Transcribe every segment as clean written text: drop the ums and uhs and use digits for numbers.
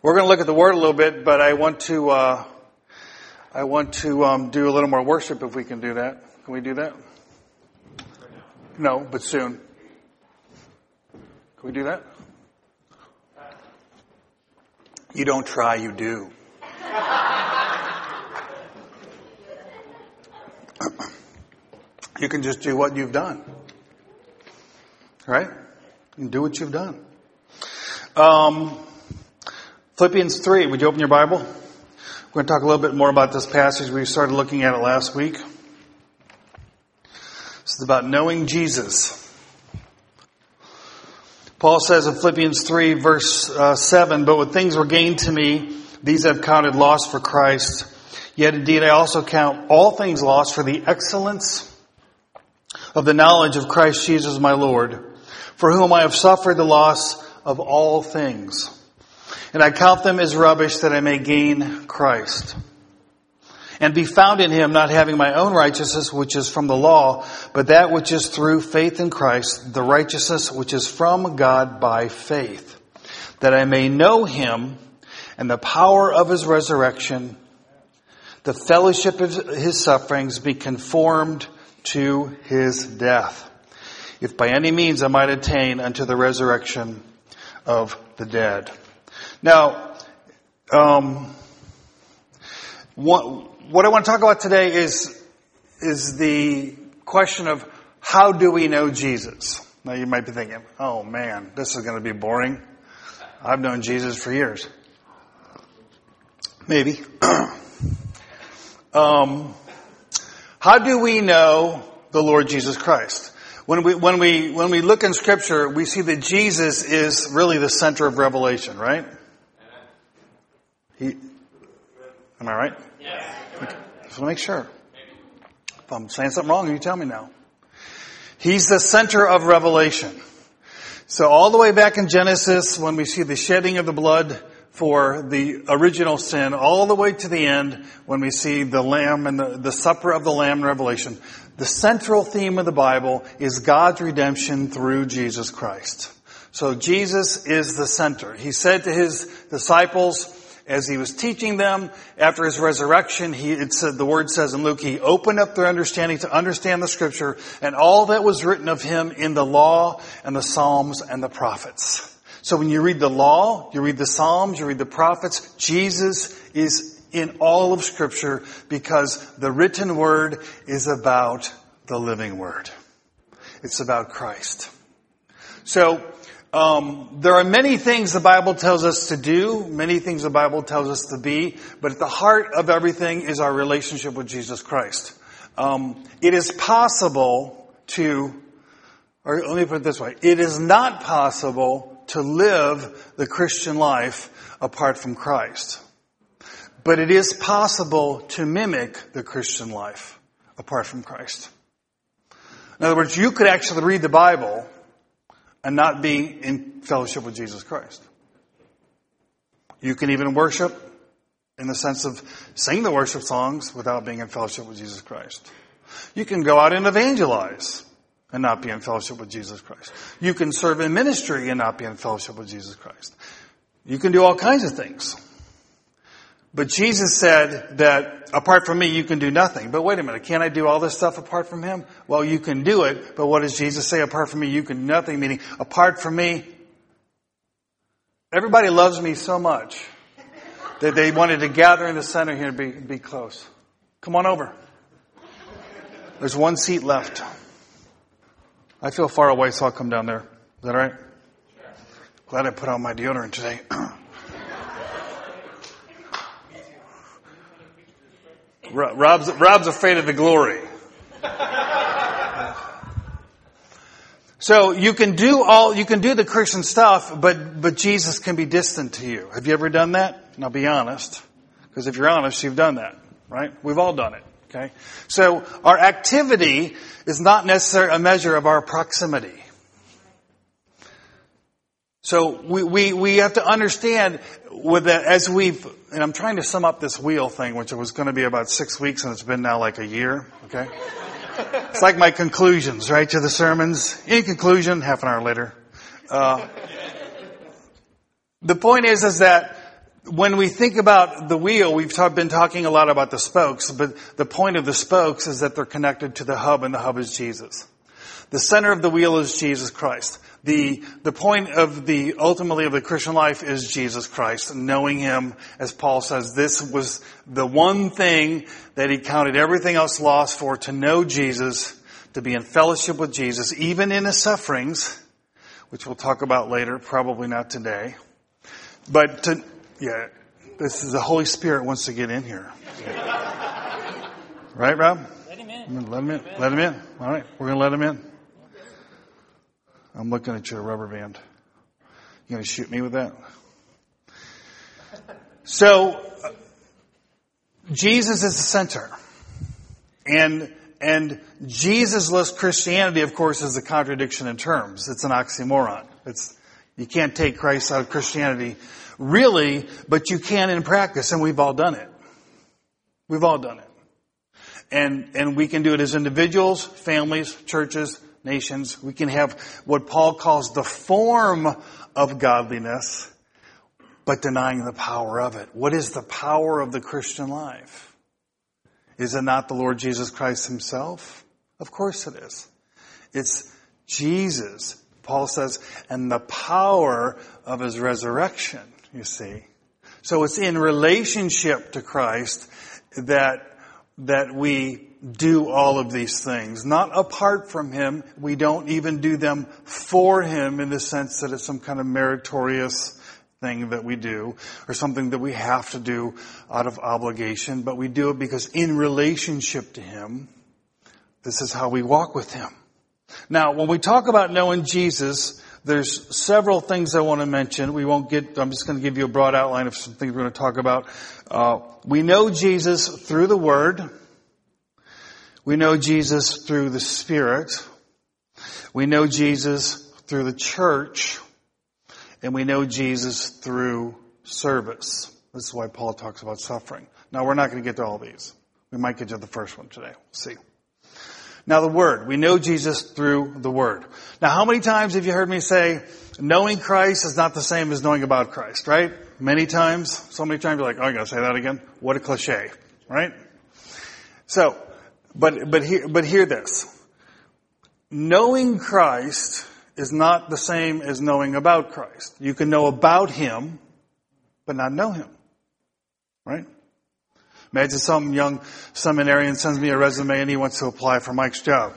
We're going to look at the Word a little bit, but I want to do a little more worship if we can do that. Can we do that? No, but soon. Can we do that? You don't try, you do. You can just do what you've done. Right? You can do what you've done. Philippians 3, would you open your Bible? We're going to talk a little bit more about this passage. We started looking at it last week. This is about knowing Jesus. Paul says in Philippians 3, verse 7, "But when things were gained to me, these I've counted loss for Christ. Yet indeed I also count all things lost for the excellence of the knowledge of Christ Jesus my Lord, for whom I have suffered the loss of all things. And I count them as rubbish that I may gain Christ, and be found in him, not having my own righteousness, which is from the law, but that which is through faith in Christ, the righteousness which is from God by faith, that I may know him and the power of his resurrection, the fellowship of his sufferings, be conformed to his death, if by any means I might attain unto the resurrection of the dead." Now, what I want to talk about today is the question of how do we know Jesus? Now you might be thinking, oh man, this is going to be boring. I've known Jesus for years. Maybe. How do we know the Lord Jesus Christ? When we look in Scripture, we see that Jesus is really the center of revelation, right? Am I right? Yes. Okay. Just want to make sure. If I'm saying something wrong, you tell me now. He's the center of revelation. So all the way back in Genesis, when we see the shedding of the blood for the original sin, all the way to the end, when we see the Lamb and the supper of the Lamb in Revelation, the central theme of the Bible is God's redemption through Jesus Christ. So Jesus is the center. He said to his disciples, as he was teaching them after his resurrection, the word says in Luke, he opened up their understanding to understand the Scripture and all that was written of him in the law and the Psalms and the prophets. So when you read the law, you read the Psalms, you read the prophets, Jesus is in all of Scripture because the written word is about the living word. It's about Christ. So there are many things the Bible tells us to do, many things the Bible tells us to be, but at the heart of everything is our relationship with Jesus Christ. It is possible or let me put it this way, it is not possible to live the Christian life apart from Christ. But it is possible to mimic the Christian life apart from Christ. In other words, you could actually read the Bible and not be in fellowship with Jesus Christ. You can even worship in the sense of sing the worship songs without being in fellowship with Jesus Christ. You can go out and evangelize and not be in fellowship with Jesus Christ. You can serve in ministry and not be in fellowship with Jesus Christ. You can do all kinds of things. But Jesus said that apart from me, you can do nothing. But wait a minute, can't I do all this stuff apart from him? Well, you can do it, but what does Jesus say? Apart from me, you can do nothing, meaning apart from me, everybody loves me so much that they wanted to gather in the center here and be close. Come on over. There's one seat left. I feel far away, so I'll come down there. Is that all right? Glad I put on my deodorant today. Rob's afraid of the glory. So you can do the Christian stuff, but Jesus can be distant to you. Have you ever done that? Now be honest. Because if you're honest, you've done that, right? We've all done it, okay? So our activity is not necessarily a measure of our proximity. So we have to understand with that and I'm trying to sum up this wheel thing, which was going to be about 6 weeks and it's been now like a year, okay? It's like my conclusions, right, to the sermons. In conclusion, half an hour later. The point is that when we think about the wheel, we've been talking a lot about the spokes, but the point of the spokes is that they're connected to the hub, and the hub is Jesus. The center of the wheel is Jesus Christ. The point of ultimately of the Christian life is Jesus Christ, knowing Him. As Paul says, this was the one thing that he counted everything else lost for, to know Jesus, to be in fellowship with Jesus, even in his sufferings, which we'll talk about later, probably not today. But this is the Holy Spirit wants to get in here. Right, Rob? Let him in. Let him in. Let him in. All right, we're going to let him in. I'm looking at your rubber band. You going to shoot me with that? So, Jesus is the center. And Jesus-less Christianity, of course, is a contradiction in terms. It's an oxymoron. You can't take Christ out of Christianity, really, but you can in practice, and we've all done it. We've all done it. And we can do it as individuals, families, churches, nations. We can have what Paul calls the form of godliness, but denying the power of it. What is the power of the Christian life? Is it not the Lord Jesus Christ Himself? Of course it is. It's Jesus, Paul says, and the power of His resurrection, you see. So it's in relationship to Christ that we do all of these things. Not apart from Him. We don't even do them for Him in the sense that it's some kind of meritorious thing that we do, or something that we have to do out of obligation, but we do it because in relationship to Him, this is how we walk with Him. Now, when we talk about knowing Jesus, there's several things I want to mention. I'm just going to give you a broad outline of some things we're going to talk about. We know Jesus through the Word. We know Jesus through the Spirit. We know Jesus through the church. And we know Jesus through service. This is why Paul talks about suffering. Now, we're not going to get to all these. We might get to the first one today. We'll see. Now, the Word. We know Jesus through the Word. Now, how many times have you heard me say, knowing Christ is not the same as knowing about Christ, right? Many times. So many times you're like, oh, I got to say that again? What a cliche, right? So, but hear this. Knowing Christ is not the same as knowing about Christ. You can know about Him, but not know Him. Right? Imagine some young seminarian sends me a resume and he wants to apply for Mike's job.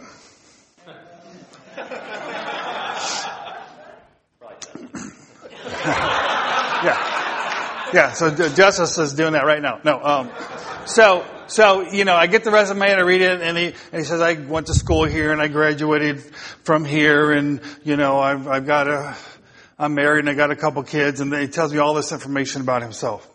Yeah, so Justice is doing that right now. No, So, I get the resume and I read it, and he says, I went to school here and I graduated from here, and, I'm married and I got a couple kids, and he tells me all this information about himself.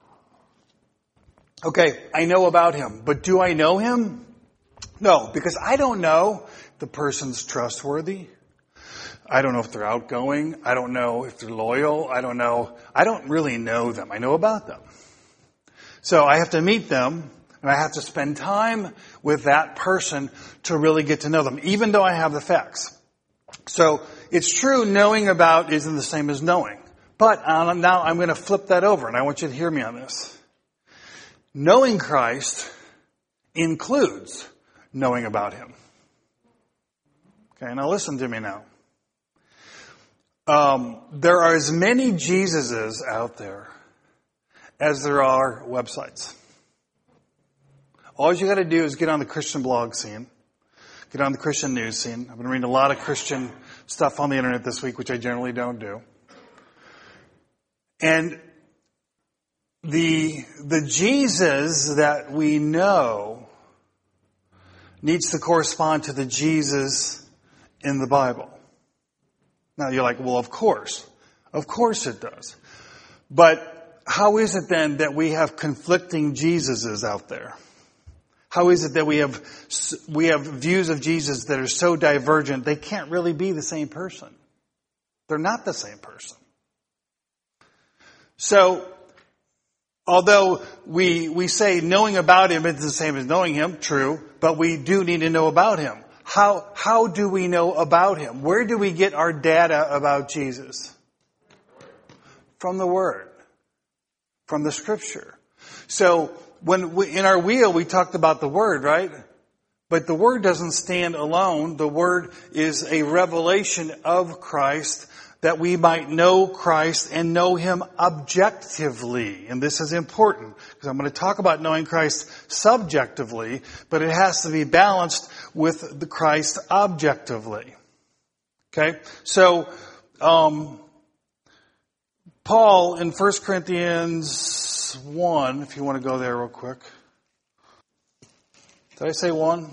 Okay, I know about him, but do I know him? No, because I don't know if the person's trustworthy. I don't know if they're outgoing. I don't know if they're loyal. I don't really know them. I know about them. So I have to meet them, and I have to spend time with that person to really get to know them, even though I have the facts. So it's true, knowing about isn't the same as knowing. But now I'm going to flip that over, and I want you to hear me on this. Knowing Christ includes knowing about Him. Okay, now listen to me now. There are as many Jesuses out there as there are websites. All you got to do is get on the Christian blog scene, get on the Christian news scene. I've been reading a lot of Christian stuff on the internet this week, which I generally don't do. And the Jesus that we know needs to correspond to the Jesus in the Bible. Now you're like, well, of course it does. But how is it then that we have conflicting Jesuses out there? How is it that we have views of Jesus that are so divergent they can't really be the same person? They're not the same person. So, although we say knowing about Him is the same as knowing Him, true, but we do need to know about Him. How do we know about Him? Where do we get our data about Jesus? From the Word. from the Scripture. So in our wheel, we talked about the Word, right? But the Word doesn't stand alone. The Word is a revelation of Christ that we might know Christ and know Him objectively. And this is important because I'm going to talk about knowing Christ subjectively, but it has to be balanced with the Christ objectively. Okay? So, Paul in 1 Corinthians 1, if you want to go there real quick. Did I say 1?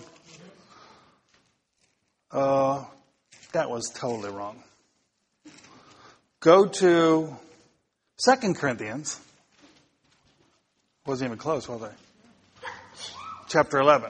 That was totally wrong. Go to 2 Corinthians. Wasn't even close, was I? Chapter 11.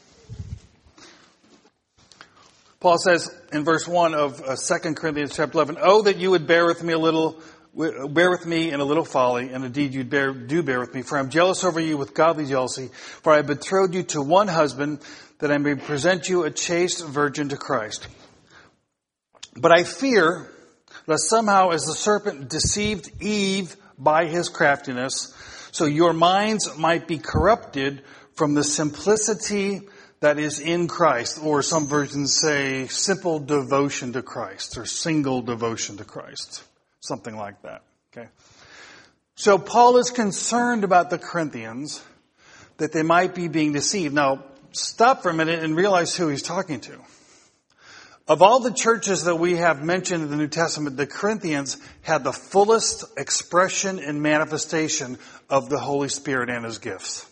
Paul says in verse 1 of 2 Corinthians chapter 11, "Oh, that you would bear with me in a little folly, and indeed you do bear with me, for I am jealous over you with godly jealousy, for I have betrothed you to one husband, that I may present you a chaste virgin to Christ. But I fear lest somehow as the serpent deceived Eve by his craftiness, so your minds might be corrupted from the simplicity that is in Christ," or some versions say simple devotion to Christ, or single devotion to Christ. Something like that. Okay. So Paul is concerned about the Corinthians, that they might be being deceived. Now, stop for a minute and realize who he's talking to. Of all the churches that we have mentioned in the New Testament, the Corinthians had the fullest expression and manifestation of the Holy Spirit and His gifts.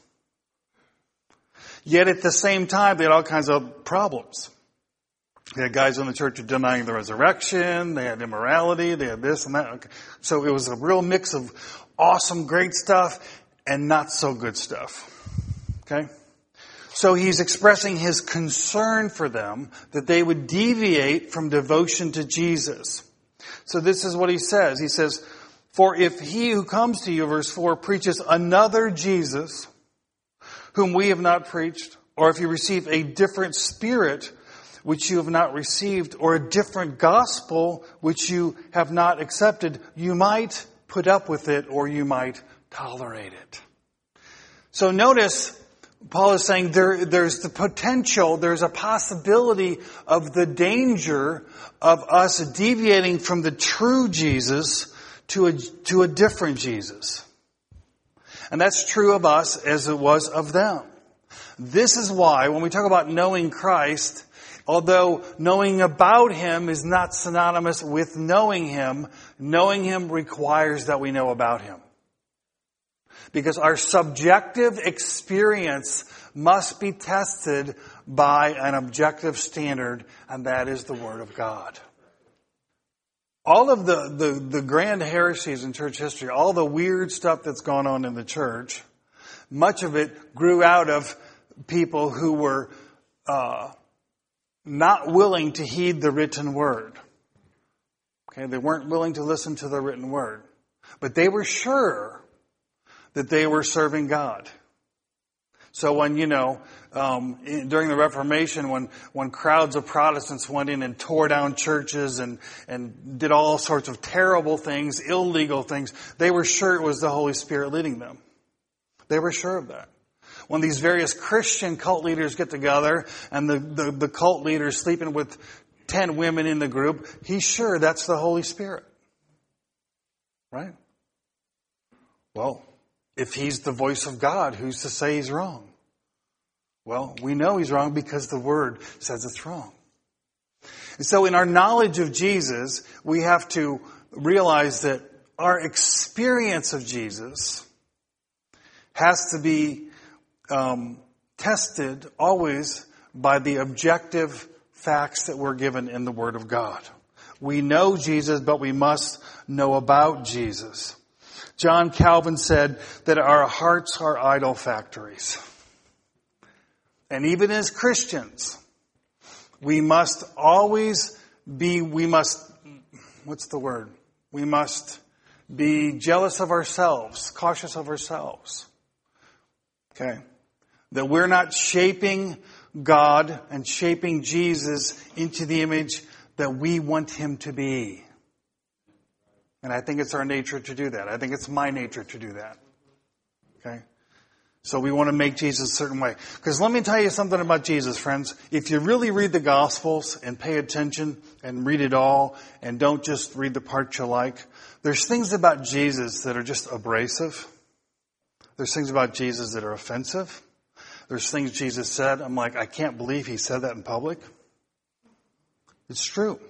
Yet at the same time, they had all kinds of problems. They had guys in the church denying the resurrection, they had immorality, they had this and that. Okay. So it was a real mix of awesome, great stuff and not so good stuff. Okay? So he's expressing his concern for them that they would deviate from devotion to Jesus. So this is what he says. He says, "For if he who comes to you," verse 4, "preaches another Jesus, whom we have not preached, or if you receive a different spirit which you have not received, or a different gospel which you have not accepted, you might put up with it, or you might tolerate it." So notice, Paul is saying there's the potential, there's a possibility of the danger of us deviating from the true Jesus to a different Jesus. And that's true of us as it was of them. This is why when we talk about knowing Christ, although knowing about Him is not synonymous with knowing Him requires that we know about Him. Because our subjective experience must be tested by an objective standard, and that is the Word of God. All of the grand heresies in church history, all the weird stuff that's gone on in the church, much of it grew out of people who were not willing to heed the written Word. Okay, they weren't willing to listen to the written Word. But they were sure that they were serving God. So when, during the Reformation, when crowds of Protestants went in and tore down churches and did all sorts of terrible things, illegal things, they were sure it was the Holy Spirit leading them. They were sure of that. When these various Christian cult leaders get together and the cult leader is sleeping with 10 women in the group, he's sure that's the Holy Spirit. Right? Well, if he's the voice of God, who's to say he's wrong? Well, we know he's wrong because the Word says it's wrong. And so in our knowledge of Jesus, we have to realize that our experience of Jesus has to be tested always by the objective facts that we're given in the Word of God. We know Jesus, but we must know about Jesus. John Calvin said that our hearts are idol factories. And even as Christians, we must be jealous of ourselves, cautious of ourselves. Okay? That we're not shaping God and shaping Jesus into the image that we want Him to be. And I think it's our nature to do that. I think it's my nature to do that. Okay? So we want to make Jesus a certain way. Because let me tell you something about Jesus, friends. If you really read the Gospels and pay attention and read it all and don't just read the parts you like, there's things about Jesus that are just abrasive. There's things about Jesus that are offensive. There's things Jesus said, I'm like, I can't believe he said that in public. It's true.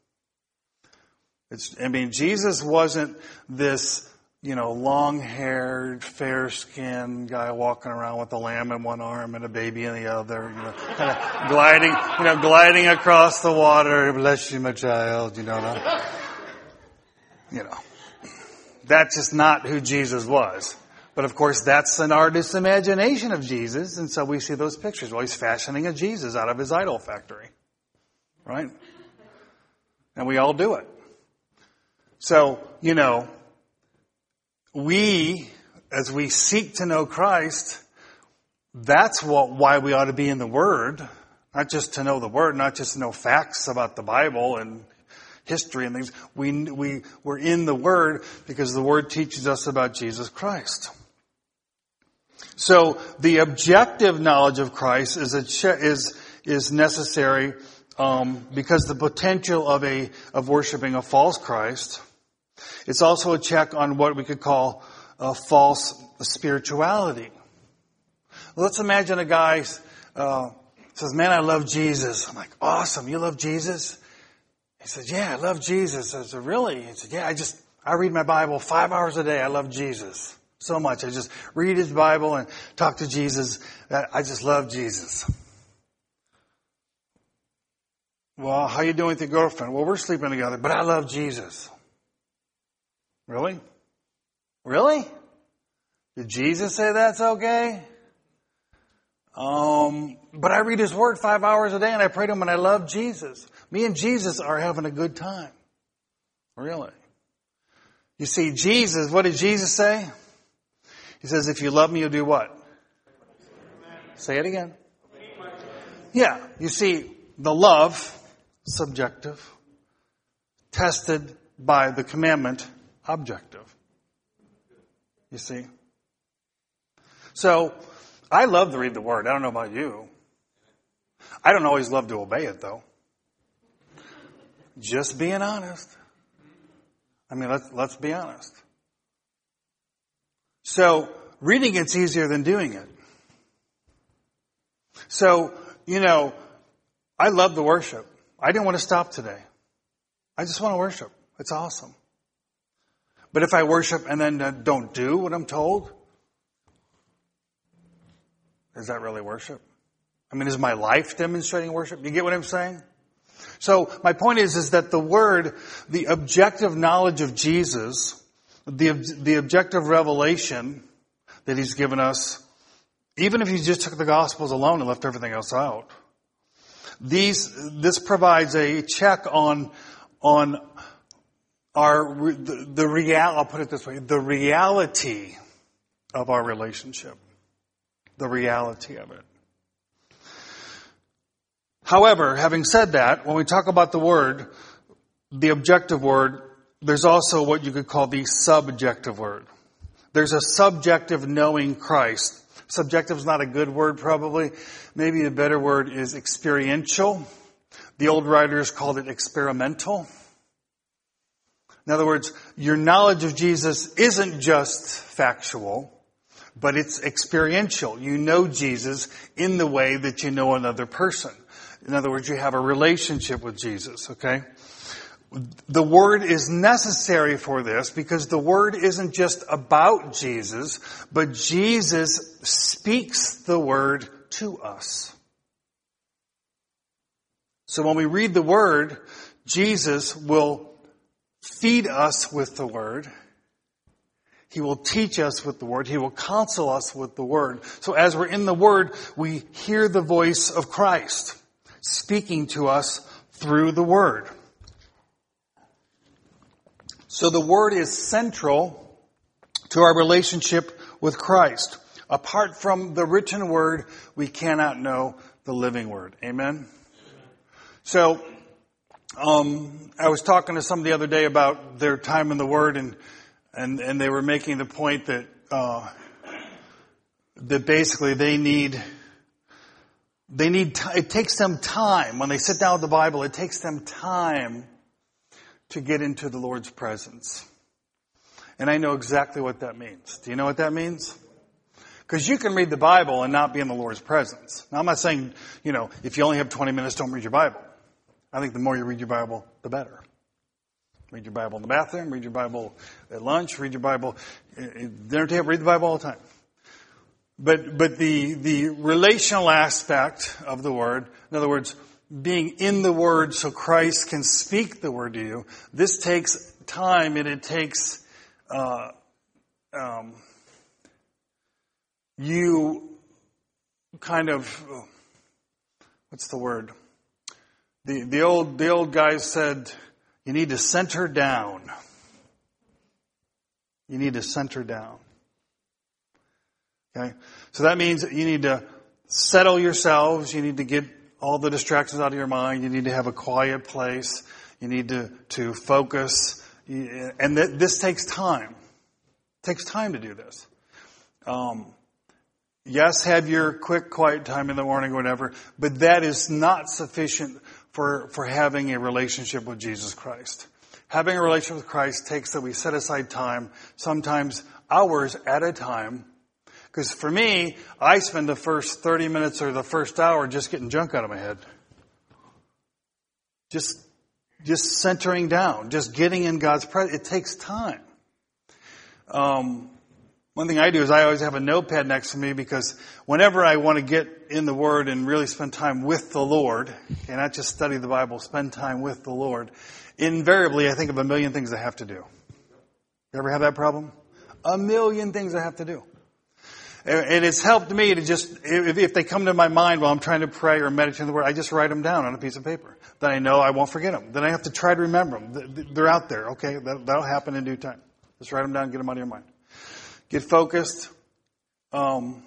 Jesus wasn't this, long-haired, fair-skinned guy walking around with a lamb in one arm and a baby in the other, kind of gliding across the water. Bless you, my child, That's just not who Jesus was. But of course, that's an artist's imagination of Jesus, and so we see those pictures. Well, he's fashioning a Jesus out of his idol factory. Right? And we all do it. So, we, as we seek to know Christ, that's why we ought to be in the Word. Not just to know the Word, not just to know facts about the Bible and history and things. We're in the Word because the Word teaches us about Jesus Christ. So the objective knowledge of Christ is necessary because the potential of worshiping a false Christ. It's also a check on what we could call a false spirituality. Let's imagine a guy says, "Man, I love Jesus." I'm like, "Awesome, you love Jesus?" He says, "Yeah, I love Jesus." I said, "Really?" He said, "Yeah, I read my Bible 5 hours a day. I love Jesus so much. I just read his Bible and talk to Jesus. I just love Jesus." "Well, how you doing with your girlfriend?" "Well, we're sleeping together, but I love Jesus." Really? Really? Did Jesus say that's okay? But I read his word 5 hours a day and I pray to him and I love Jesus. Me and Jesus are having a good time. Really? You see, Jesus, what did Jesus say? He says, if you love me, you'll do what? Say it again. Yeah, you see, the love, subjective, tested by the commandment, objective. You see? So, I love to read the Word. I don't know about you. I don't always love to obey it, though. Just being honest. I mean, let's be honest. So, reading it's easier than doing it. So, I love the worship. I didn't want to stop today. I just want to worship. It's awesome. But if I worship and then don't do what I'm told, is that really worship? I mean, is my life demonstrating worship? You get what I'm saying? So my point is that the Word, the objective knowledge of Jesus, the objective revelation that He's given us, even if you just took the Gospels alone and left everything else out, this provides a check on I'll put it this way, the reality of our relationship. The reality of it. However, having said that, when we talk about the Word, the objective Word, there's also what you could call the subjective Word. There's a subjective knowing Christ. Subjective is not a good word, probably. Maybe a better word is experiential. The old writers called it experimental. In other words, your knowledge of Jesus isn't just factual, but it's experiential. You know Jesus in the way that you know another person. In other words, you have a relationship with Jesus, okay? The Word is necessary for this because the Word isn't just about Jesus, but Jesus speaks the Word to us. So when we read the Word, Jesus will feed us with the Word. He will teach us with the Word. He will counsel us with the Word. So as we're in the Word, we hear the voice of Christ speaking to us through the Word. So the Word is central to our relationship with Christ. Apart from the written Word, we cannot know the living Word. Amen? So, I was talking to somebody the other day about their time in the Word, and they were making the point that that basically it takes them time. When they sit down with the Bible, it takes them time to get into the Lord's presence. And I know exactly what that means. Do you know what that means? Because you can read the Bible and not be in the Lord's presence. Now, I'm not saying, if you only have 20 minutes, don't read your Bible. I think the more you read your Bible, the better. Read your Bible in the bathroom, read your Bible at lunch, read your Bible at dinner table, read the Bible all the time. But the relational aspect of the Word, in other words, being in the Word so Christ can speak the Word to you, this takes time and it takes you kind of, what's the word? The old guys said, you need to center down. You need to center down. Okay? So that means that you need to settle yourselves. You need to get all the distractions out of your mind. You need to have a quiet place. You need to focus. And this takes time. It takes time to do this. Yes, have your quick, quiet time in the morning or whatever, but that is not sufficient for having a relationship with Jesus Christ. Having a relationship with Christ takes that we set aside time, sometimes hours at a time. Because for me, I spend the first 30 minutes or the first hour just getting junk out of my head. Just centering down, just getting in God's presence. It takes time. One thing I do is I always have a notepad next to me because whenever I want to get in the Word and really spend time with the Lord, and not just study the Bible, spend time with the Lord, invariably I think of a million things I have to do. You ever have that problem? A million things I have to do. And it's helped me to just, if they come to my mind while I'm trying to pray or meditate on the Word, I just write them down on a piece of paper. Then I know I won't forget them. Then I have to try to remember them. They're out there. Okay, that'll happen in due time. Just write them down, get them out of your mind. Get focused, and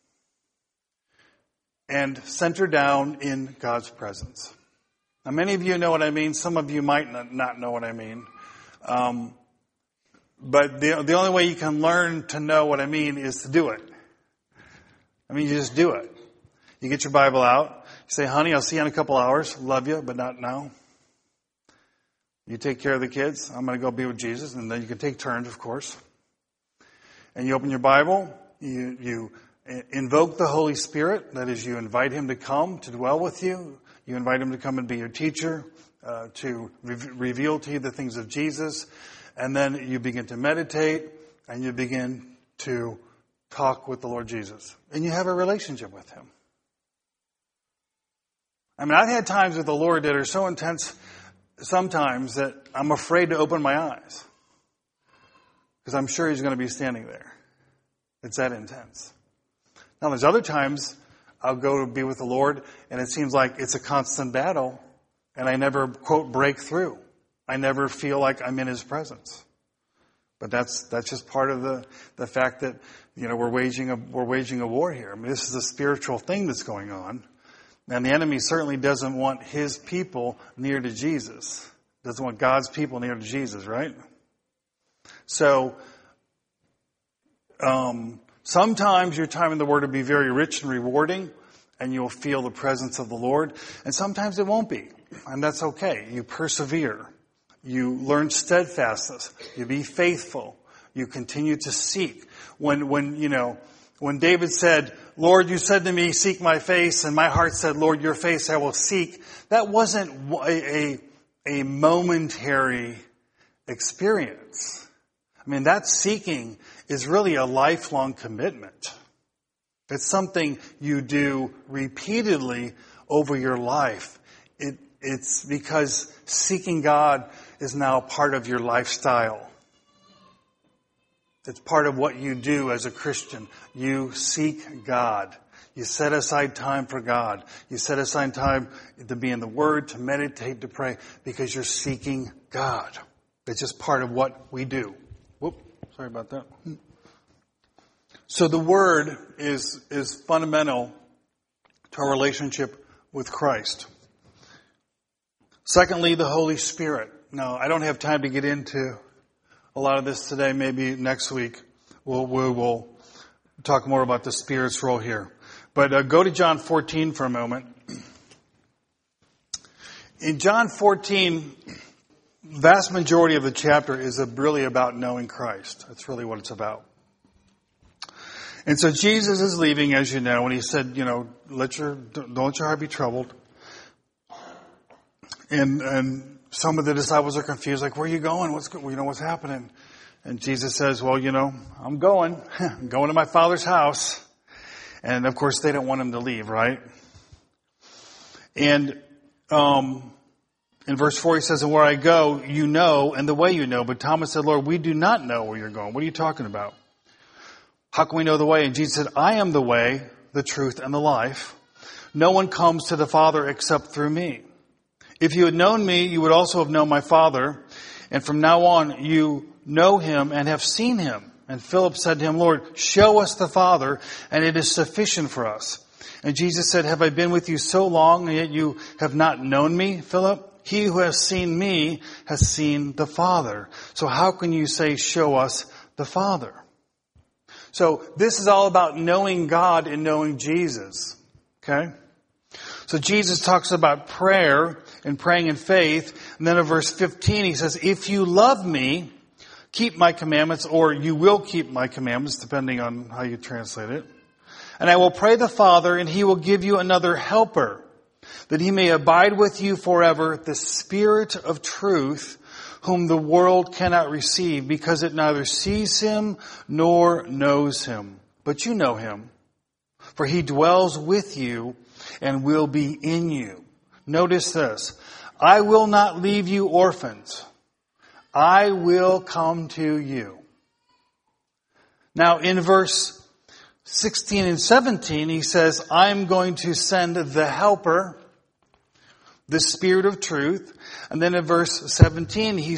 center down in God's presence. Now, many of you know what I mean. Some of you might not know what I mean. But the only way you can learn to know what I mean is to do it. I mean, you just do it. You get your Bible out. You say, honey, I'll see you in a couple hours. Love you, but not now. You take care of the kids. I'm going to go be with Jesus. And then you can take turns, of course. And you open your Bible, you invoke the Holy Spirit. That is, you invite Him to come to dwell with you. You invite Him to come and be your teacher, to reveal to you the things of Jesus. And then you begin to meditate, and you begin to talk with the Lord Jesus. And you have a relationship with Him. I mean, I've had times with the Lord that are so intense sometimes that I'm afraid to open my eyes. Because I'm sure He's going to be standing there. It's that intense. Now, there's other times I'll go to be with the Lord, and it seems like it's a constant battle, and I never, quote, break through. I never feel like I'm in His presence. But that's just part of the fact that, we're waging a war here. I mean, this is a spiritual thing that's going on. And the enemy certainly doesn't want his people near to Jesus. Doesn't want God's people near to Jesus, right? So, sometimes your time in the Word will be very rich and rewarding, and you'll feel the presence of the Lord. And sometimes it won't be. And that's okay. You persevere. You learn steadfastness. You be faithful. You continue to seek. When David said, Lord, you said to me, seek my face, and my heart said, Lord, your face I will seek, that wasn't a momentary experience. I mean, that seeking is really a lifelong commitment. It's something you do repeatedly over your life. It's because seeking God is now part of your lifestyle. It's part of what you do as a Christian. You seek God. You set aside time for God. You set aside time to be in the Word, to meditate, to pray, because you're seeking God. It's just part of what we do. Whoop, sorry about that. So the Word is fundamental to our relationship with Christ. Secondly, the Holy Spirit. Now, I don't have time to get into a lot of this today. Maybe next week we will talk more about the Spirit's role here. But go to John 14 for a moment. In John 14, vast majority of the chapter is really about knowing Christ. That's really what it's about. And so Jesus is leaving, as you know, and he said, don't let your heart be troubled. And some of the disciples are confused, like, where are you going? What's happening? And Jesus says, well, I'm going to my Father's house. And of course, they don't want him to leave, right? And in verse 4, he says, and where I go, you know, and the way you know. But Thomas said, Lord, we do not know where you're going. What are you talking about? How can we know the way? And Jesus said, I am the way, the truth, and the life. No one comes to the Father except through me. If you had known me, you would also have known my Father. And from now on, you know him and have seen him. And Philip said to him, Lord, show us the Father, and it is sufficient for us. And Jesus said, have I been with you so long, and yet you have not known me, Philip? He who has seen me has seen the Father. So how can you say, show us the Father? So this is all about knowing God and knowing Jesus. Okay? So Jesus talks about prayer and praying in faith. And then in verse 15 he says, if you love me, keep my commandments, or you will keep my commandments, depending on how you translate it. And I will pray the Father, and he will give you another helper, that he may abide with you forever, the Spirit of truth, whom the world cannot receive, because it neither sees him nor knows him. But you know him, for he dwells with you and will be in you. Notice this. I will not leave you orphans. I will come to you. Now in verse 16 and 17, he says, I'm going to send the helper, the Spirit of truth. And then in verse 18, he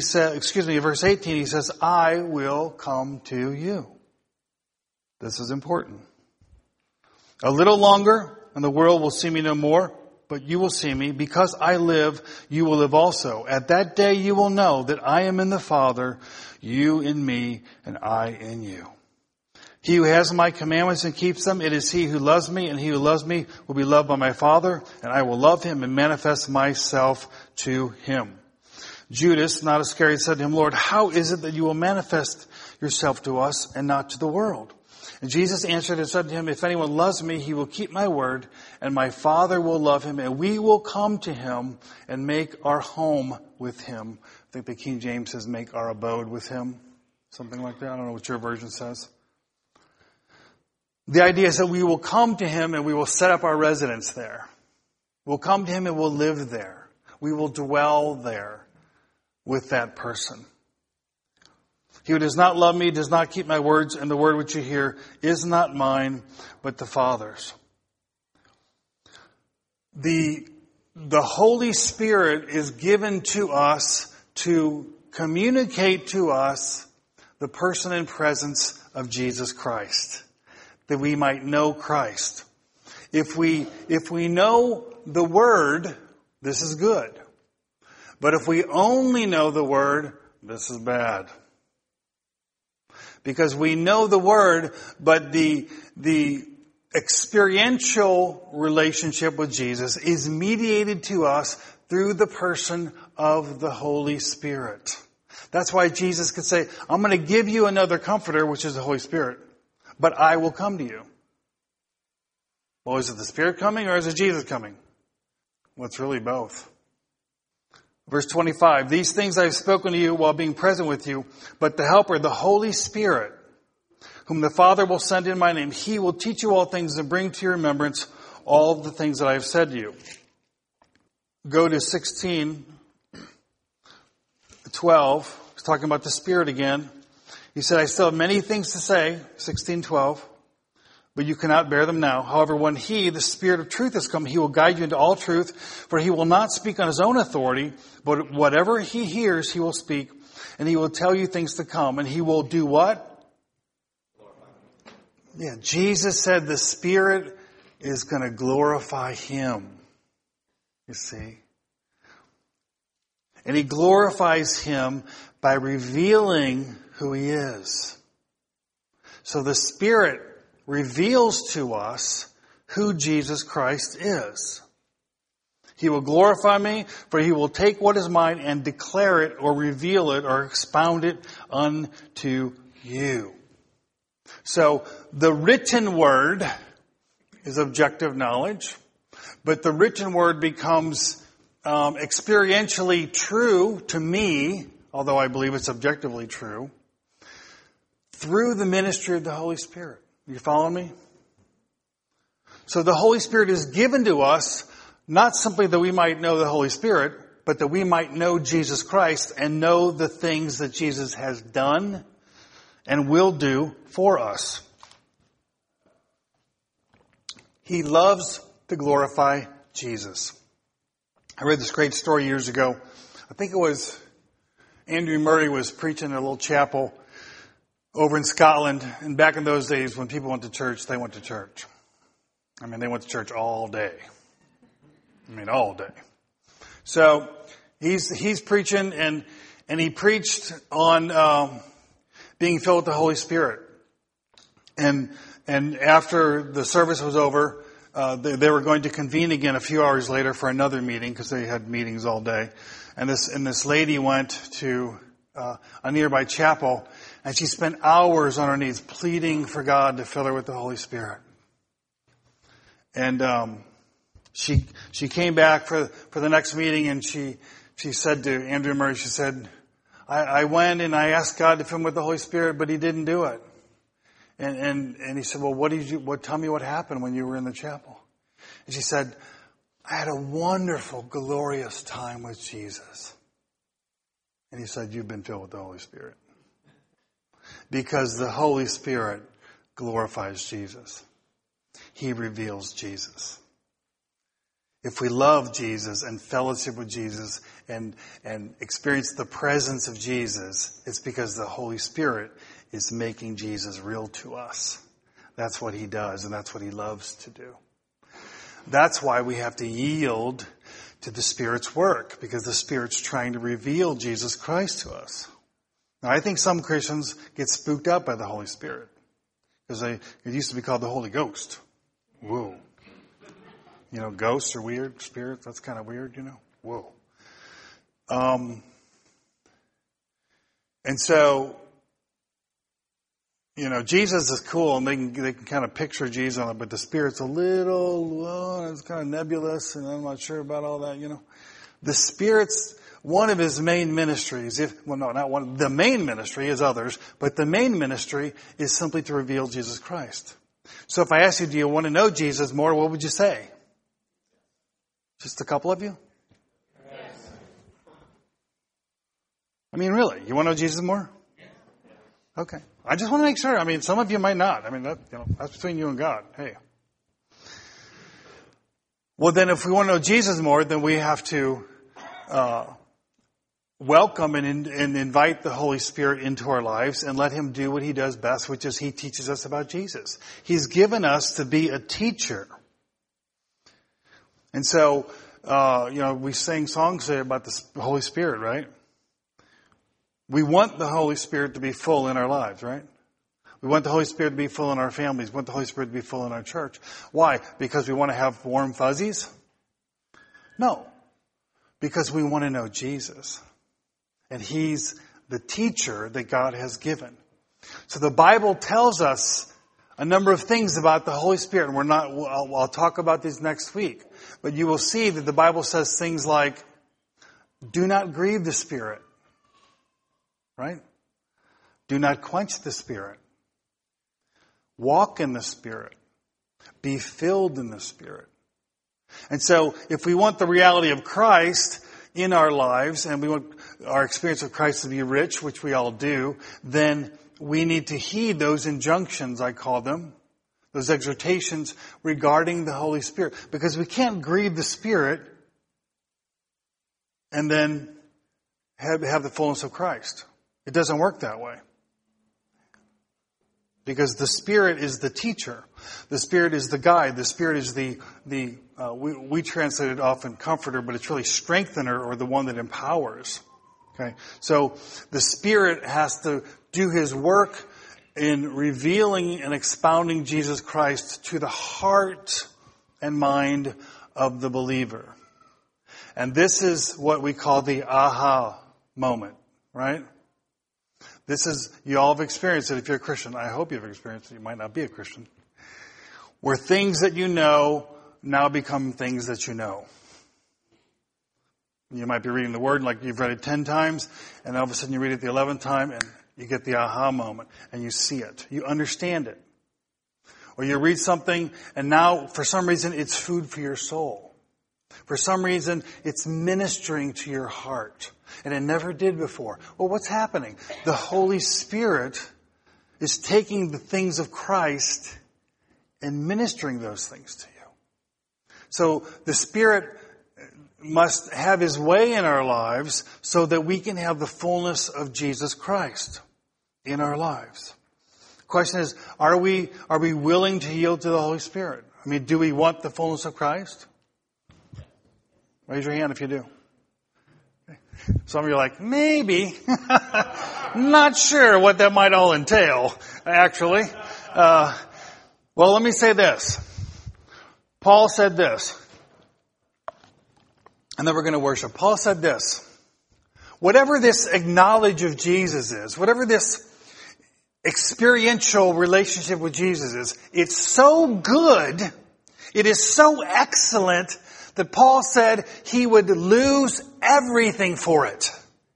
says, I will come to you. This is important. A little longer, and the world will see me no more, but you will see me. Because I live, you will live also. At that day you will know that I am in the Father, you in me, and I in you. He who has my commandments and keeps them, it is he who loves me, and he who loves me will be loved by my Father, and I will love him and manifest myself to him. Judas, not Iscariot, said to him, Lord, how is it that you will manifest yourself to us and not to the world? And Jesus answered and said to him, if anyone loves me, he will keep my word, and my Father will love him, and we will come to him and make our home with him. I think the King James says make our abode with him. Something like that. I don't know what your version says. The idea is that we will come to him and we will set up our residence there. We'll come to him and we'll live there. We will dwell there with that person. He who does not love me does not keep my words, and the word which you hear is not mine, but the Father's. The Holy Spirit is given to us to communicate to us the person and presence of Jesus Christ, that we might know Christ. If we know the Word, this is good. But if we only know the Word, this is bad. Because we know the Word, but the experiential relationship with Jesus is mediated to us through the person of the Holy Spirit. That's why Jesus could say, I'm going to give you another comforter, which is the Holy Spirit, but I will come to you. Well, is it the Spirit coming or is it Jesus coming? Well, it's really both. Verse 25, these things I have spoken to you while being present with you, but the Helper, the Holy Spirit, whom the Father will send in my name, he will teach you all things and bring to your remembrance all the things that I have said to you. Go to 16:12. He's talking about the Spirit again. He said, I still have many things to say, 16:12, but you cannot bear them now. However, when he, the Spirit of truth, has come, he will guide you into all truth, for he will not speak on his own authority, but whatever he hears, he will speak, and he will tell you things to come. And he will do what? Yeah, Jesus said the Spirit is going to glorify him, you see. And he glorifies him by revealing who he is. So the Spirit reveals to us who Jesus Christ is. He will glorify me, for he will take what is mine and declare it or reveal it or expound it unto you. So the written word is objective knowledge, but the written word becomes experientially true to me, although I believe it's objectively true, through the ministry of the Holy Spirit. You following me? So the Holy Spirit is given to us not simply that we might know the Holy Spirit, but that we might know Jesus Christ and know the things that Jesus has done and will do for us. He loves to glorify Jesus. I read this great story years ago. I think it was Andrew Murray was preaching in a little chapel over in Scotland. And back in those days, when people went to church, they went to church. I mean, they went to church all day. All day. So he's preaching, and he preached on being filled with the Holy Spirit. And after the service was over, they were going to convene again a few hours later for another meeting because they had meetings all day. And this lady went to a nearby chapel, and she spent hours on her knees pleading for God to fill her with the Holy Spirit. And she came back for the next meeting, and she said to Andrew Murray, she said, I went and I asked God to fill me with the Holy Spirit, but he didn't do it. And he said, well, tell me what happened when you were in the chapel. And she said, I had a wonderful, glorious time with Jesus. And he said, you've been filled with the Holy Spirit. Because the Holy Spirit glorifies Jesus. He reveals Jesus. If we love Jesus and fellowship with Jesus and experience the presence of Jesus, it's because the Holy Spirit is making Jesus real to us. That's what he does, and that's what he loves to do. That's why we have to yield to the Spirit's work, because the Spirit's trying to reveal Jesus Christ to us. Now, I think some Christians get spooked up by the Holy Spirit, because it used to be called the Holy Ghost. Whoa. Ghosts are weird. Spirits, that's kind of weird, Whoa. And so, Jesus is cool, and they can kind of picture Jesus on it, but the Spirit's a little, it's kind of nebulous, and I'm not sure about all that, The Spirit's one of his main ministries. The main ministry is others, but the main ministry is simply to reveal Jesus Christ. So if I ask you, do you want to know Jesus more, what would you say? Just a couple of you? Yes. Really, you want to know Jesus more? Yes. Okay. I just want to make sure. Some of you might not. That's between you and God. Hey. Well, then if we want to know Jesus more, then we have to welcome and invite the Holy Spirit into our lives and let him do what he does best, which is he teaches us about Jesus. He's given us to be a teacher. And so, we sing songs about the Holy Spirit, right? We want the Holy Spirit to be full in our lives, right? We want the Holy Spirit to be full in our families. We want the Holy Spirit to be full in our church. Why? Because we want to have warm fuzzies? No. Because we want to know Jesus. And he's the teacher that God has given. So the Bible tells us a number of things about the Holy Spirit. And I'll talk about these next week. But you will see that the Bible says things like, do not grieve the Spirit. Right? Do not quench the Spirit. Walk in the Spirit. Be filled in the Spirit. And so, if we want the reality of Christ in our lives, and we want our experience of Christ to be rich, which we all do, then we need to heed those injunctions, I call them, those exhortations regarding the Holy Spirit. Because we can't grieve the Spirit and then have the fullness of Christ. It doesn't work that way. Because the Spirit is the teacher. The Spirit is the guide. The Spirit is we translate it often comforter, but it's really strengthener, or the one that empowers. Okay? So the Spirit has to do his work in revealing and expounding Jesus Christ to the heart and mind of the believer. And this is what we call the aha moment, right? This is, you all have experienced it if you're a Christian. I hope you've experienced it. You might not be a Christian. Where things that you know now become things that you know. You might be reading the Word like you've read it 10 times, and all of a sudden you read it the 11th time, and you get the aha moment, and you see it. You understand it. Or you read something, and now, for some reason, it's food for your soul. For some reason, it's ministering to your heart. And it never did before. Well, what's happening? The Holy Spirit is taking the things of Christ and ministering those things to you. So the Spirit must have His way in our lives so that we can have the fullness of Jesus Christ in our lives. The question is, are we willing to yield to the Holy Spirit? I mean, do we want the fullness of Christ? Raise your hand if you do. Some of you are like, maybe. Not sure what that might all entail, actually. Well, let me say this. Paul said this. And then we're going to worship. Paul said this. Whatever this knowledge of Jesus is, whatever this experiential relationship with Jesus is, it's so good, it is so excellent, that Paul said he would lose everything for it.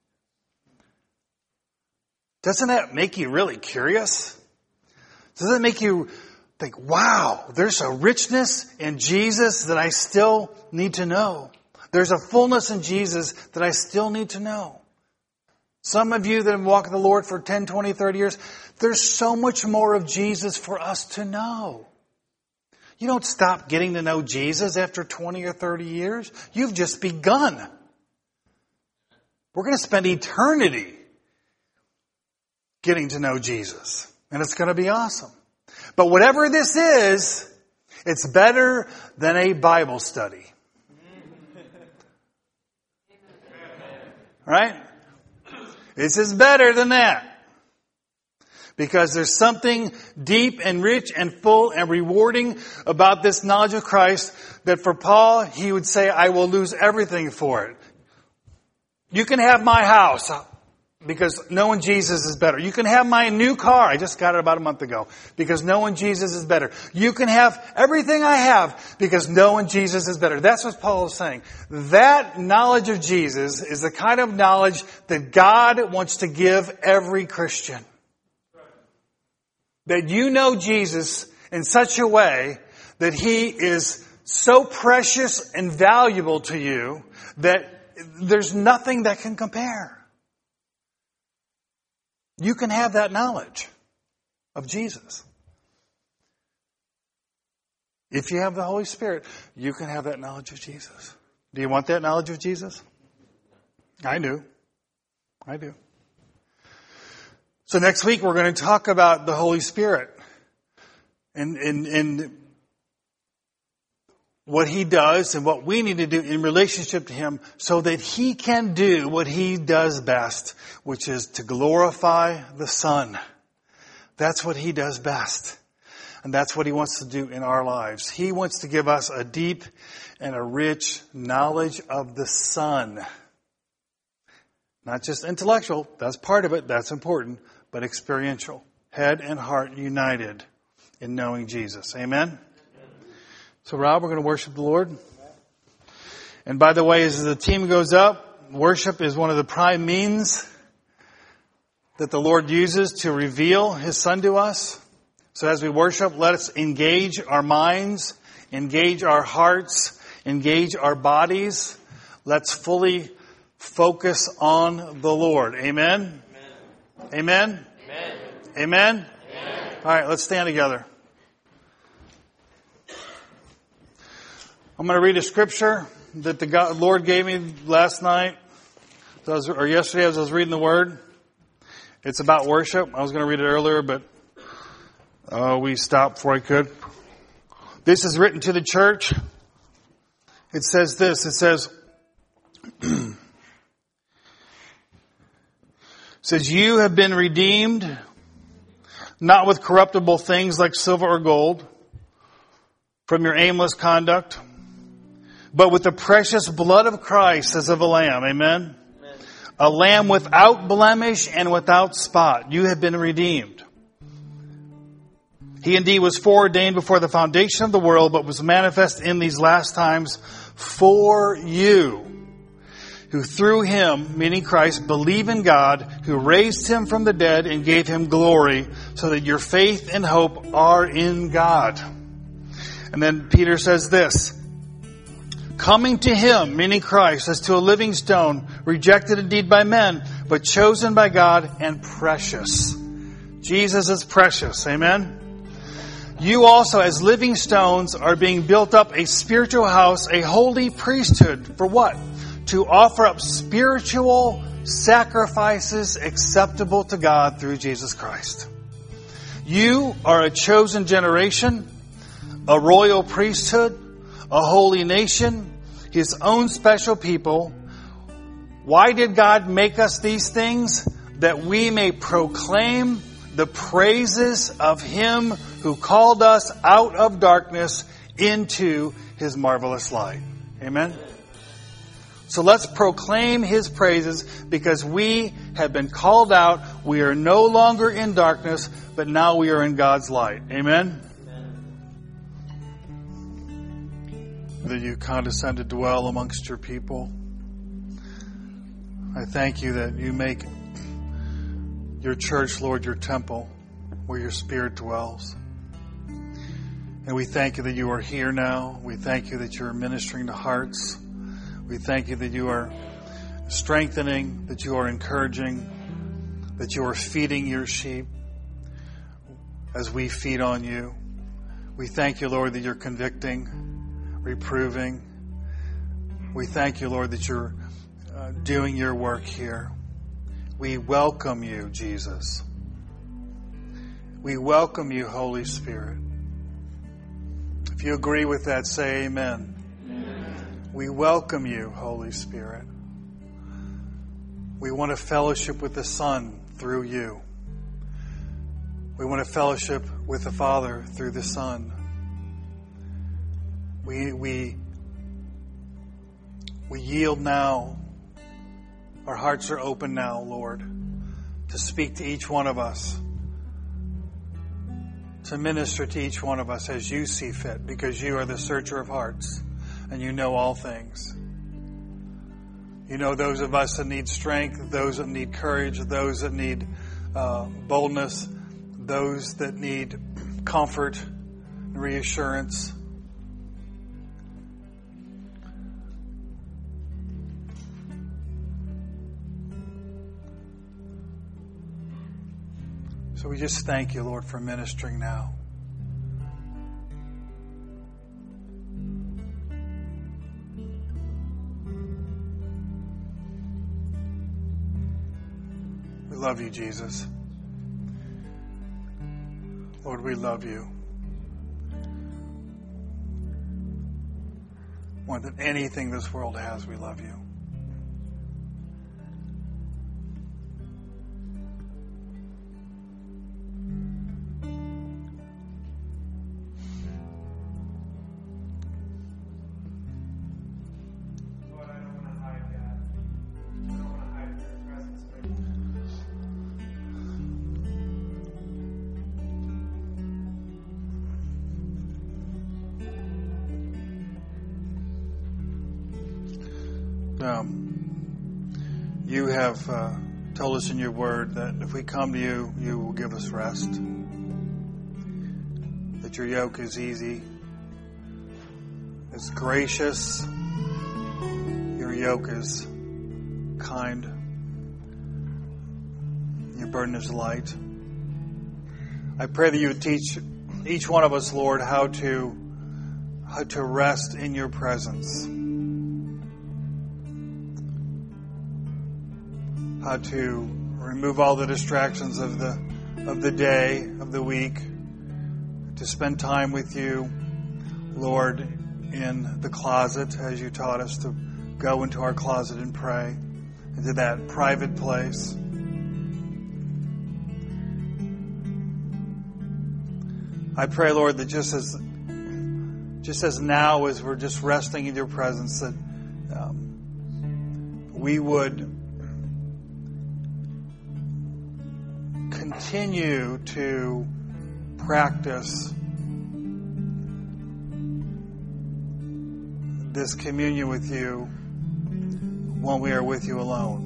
Doesn't that make you really curious? Doesn't it make you think, wow, there's a richness in Jesus that I still need to know. There's a fullness in Jesus that I still need to know. Some of you that have walked with the Lord for 10, 20, 30 years, there's so much more of Jesus for us to know. You don't stop getting to know Jesus after 20 or 30 years. You've just begun. We're going to spend eternity getting to know Jesus. And it's going to be awesome. But whatever this is, it's better than a Bible study. Right? This is better than that. Because there's something deep and rich and full and rewarding about this knowledge of Christ that for Paul, he would say, I will lose everything for it. You can have my house because knowing Jesus is better. You can have my new car. I just got it about a month ago because knowing Jesus is better. You can have everything I have because knowing Jesus is better. That's what Paul is saying. That knowledge of Jesus is the kind of knowledge that God wants to give every Christian. That you know Jesus in such a way that He is so precious and valuable to you that there's nothing that can compare. You can have that knowledge of Jesus. If you have the Holy Spirit, you can have that knowledge of Jesus. Do you want that knowledge of Jesus? I do. I do. So next week we're going to talk about the Holy Spirit and what He does and what we need to do in relationship to Him so that He can do what He does best, which is to glorify the Son. That's what He does best. And that's what He wants to do in our lives. He wants to give us a deep and a rich knowledge of the Son. Not just intellectual, that's part of it, that's important, but experiential. Head and heart united in knowing Jesus. Amen? So Rob, we're going to worship the Lord. And by the way, as the team goes up, worship is one of the prime means that the Lord uses to reveal His Son to us. So as we worship, let us engage our minds, engage our hearts, engage our bodies. Let's fully focus on the Lord. Amen? Amen? Amen? Amen? Amen? All right, let's stand together. I'm going to read a scripture that the Lord gave me last night, or yesterday as I was reading the Word. It's about worship. I was going to read it earlier, but we stopped before I could. This is written to the church. It says this. It says, you have been redeemed not with corruptible things like silver or gold from your aimless conduct, but with the precious blood of Christ as of a lamb. Amen? Amen. A lamb without blemish and without spot. You have been redeemed. He indeed was foreordained before the foundation of the world, but was manifest in these last times for you, who through him, meaning Christ, believe in God, who raised him from the dead and gave him glory, so that your faith and hope are in God. And then Peter says this, coming to him, meaning Christ, as to a living stone, rejected indeed by men, but chosen by God and precious. Jesus is precious. Amen? You also, as living stones, are being built up a spiritual house, a holy priesthood. For what? To offer up spiritual sacrifices acceptable to God through Jesus Christ. You are a chosen generation, a royal priesthood, a holy nation, his own special people. Why did God make us these things? That we may proclaim the praises of him who called us out of darkness into his marvelous light. Amen? So let's proclaim his praises because we have been called out. We are no longer in darkness, but now we are in God's light. Amen? That you condescend to dwell amongst your people. I thank you that you make your church, Lord, your temple where your Spirit dwells. And we thank you that you are here now. We thank you that you are ministering to hearts. We thank you that you are strengthening, that you are encouraging, that you are feeding your sheep as we feed on you. We thank you, Lord, that you're convicting, reproving. We thank you, Lord, that you're doing your work here. We welcome you, Jesus. We welcome you, Holy Spirit. If you agree with that, say amen. Amen. We welcome you, Holy Spirit. We want to fellowship with the Son through you. We want to fellowship with the Father through the Son. We yield now. Our hearts are open now, Lord, to speak to each one of us, to minister to each one of us as you see fit, because you are the searcher of hearts and you know all things. You know those of us that need strength, those that need courage, those that need boldness, those that need comfort and reassurance. So we just thank you, Lord, for ministering now. We love you, Jesus. Lord, we love you. More than anything this world has, we love you. You have told us in your word that if we come to you, you will give us rest. That your yoke is easy. It's gracious. Your yoke is kind. Your burden is light. I pray that you would teach each one of us, Lord, how to rest in your presence. How to remove all the distractions of the day, of the week, to spend time with you, Lord, in the closet, as you taught us to go into our closet and pray, into that private place. I pray, Lord, that just as now as we're just resting in your presence, that we would continue to practice this communion with you when we are with you alone.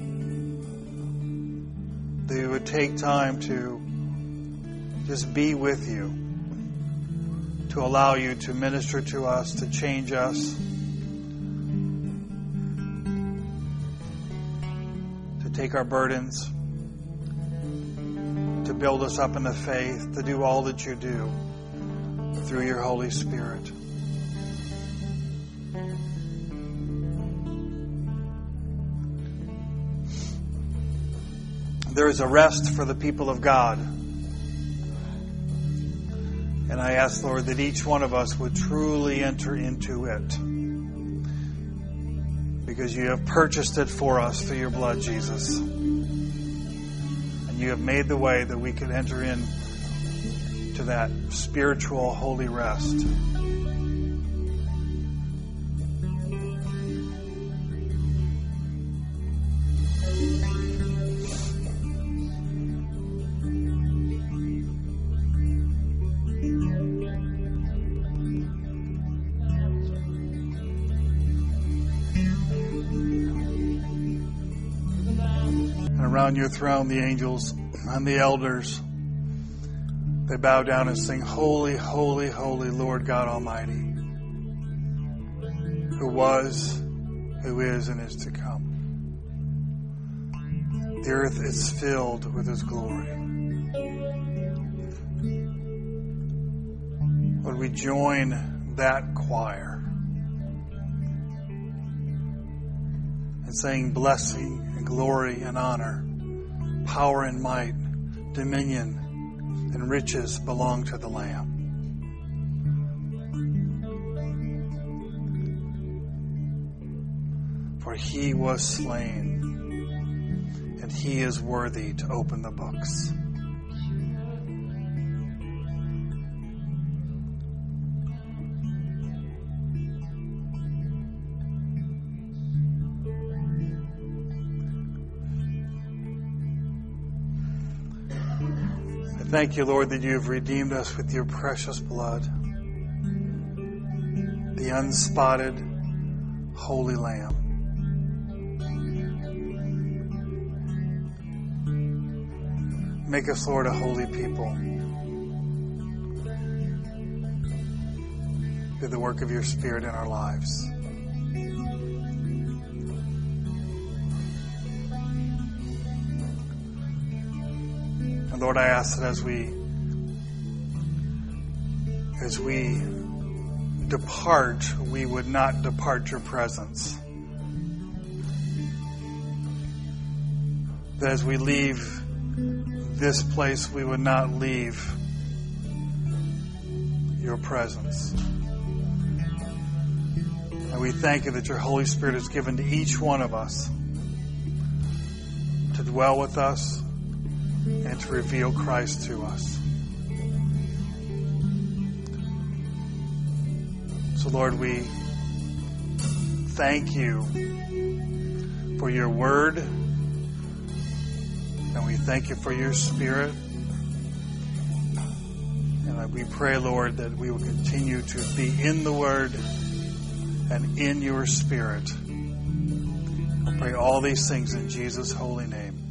That we would take time to just be with you, to allow you to minister to us, to change us, to take our burdens, to build us up in the faith, to do all that you do through your Holy Spirit. There is a rest for the people of God. And I ask, Lord, that each one of us would truly enter into it. Because you have purchased it for us through your blood, Jesus. And you have made the way that we could enter into that spiritual holy rest. Around your throne, the angels and the elders, they bow down and sing, Holy, holy, holy, Lord God Almighty, who was, who is, and is to come. The earth is filled with His glory. Lord, we join that choir in saying blessing and glory and honor, power and might, dominion and riches belong to the Lamb. For He was slain, and He is worthy to open the books. Thank you, Lord, that you have redeemed us with your precious blood, the unspotted, holy Lamb. Make us, Lord, a holy people through the work of your Spirit in our lives. Lord, I ask that as we depart, we would not depart your presence. That as we leave this place, we would not leave your presence. And we thank you that your Holy Spirit is given to each one of us to dwell with us and to reveal Christ to us. So, Lord, we thank you for your word, and we thank you for your Spirit. And we pray, Lord, that we will continue to be in the word and in your Spirit. I pray all these things in Jesus' holy name.